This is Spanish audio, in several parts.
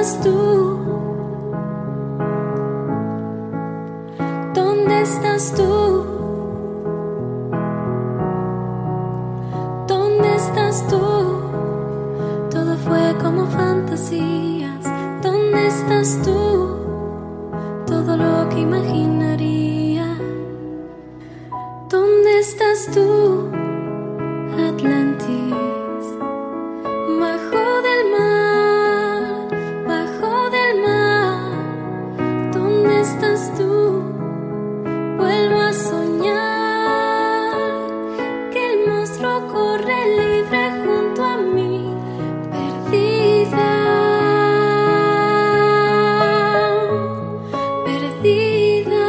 estás tú? ¿Dónde estás tú? ¿Dónde estás tú? Todo fue como fantasías. ¿Dónde estás tú? Todo lo que imaginaría. ¿Dónde estás tú, Atlantis? Bajo del mar, bajo del mar. ¿Dónde estás tú? Vuelvo a soñar que el monstruo corre libre junto a mí, perdida, perdida.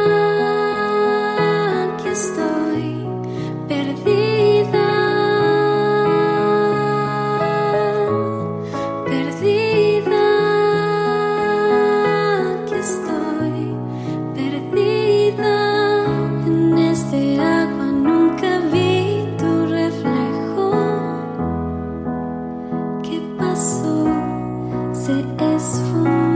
Aquí estoy, perdida, perdida. Aquí estoy, perdida. En este agua nunca vi tu reflejo. ¿Qué pasó? Se esfumó.